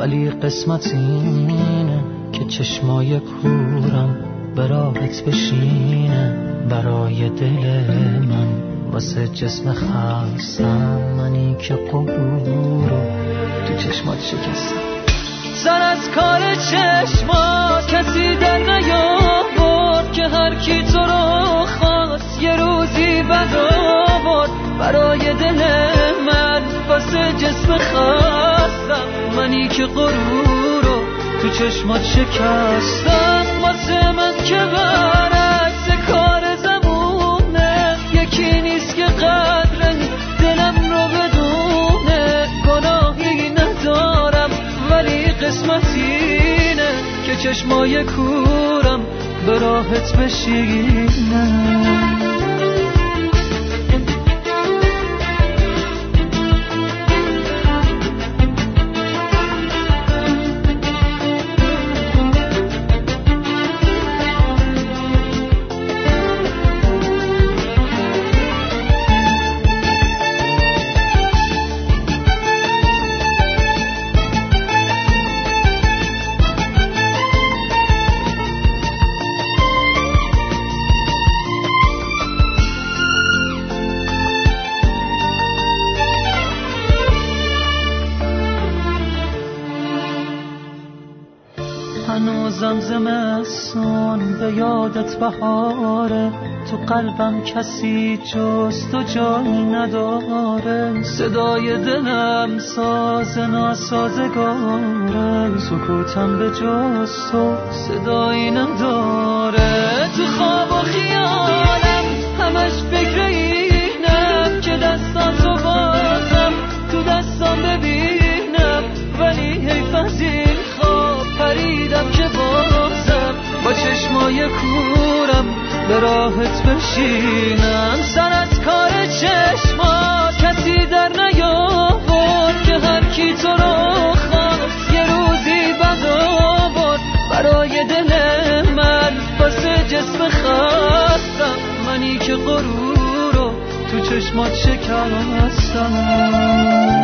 ولی قسمت اینه که چشمای کورم براحت بشینه برای دل من واسه جسم خستم منی که غرور رو تو چشمات شکستم. سر از کار چشمات کسی در نیاورد که هر کی تو رو خواست یه روزی بد آورد برای دل من واسه جسم خستم منی که غرور رو تو چشمات شکستم. واسه من که برعکس کار زمونه یکی نیست که قدر دلم رو بدونه گناهی ندارم ولی قسمت اینه که چشمای کورم به راحت بشینه. هنوزم زمستون به یادت بهاره تو قلبم کسی جز تو جایی نداره صدای دلم ساز ناسازگاره سکوتم به جز تو صدایی نداره. تو خواب و خیالم همش فکر اینم که دستاتو بازم تو دستام ببینم ولی حیف از این خواب پریدم که بازم با چشمای کورم به راحت بشینم. سر از کار چشمات کسی در نیاورد که هر کی تو رو خواست یه روزی بد آورد برای دل من واسه جسم خستم منی که غرور رو تو چشمات شکستم.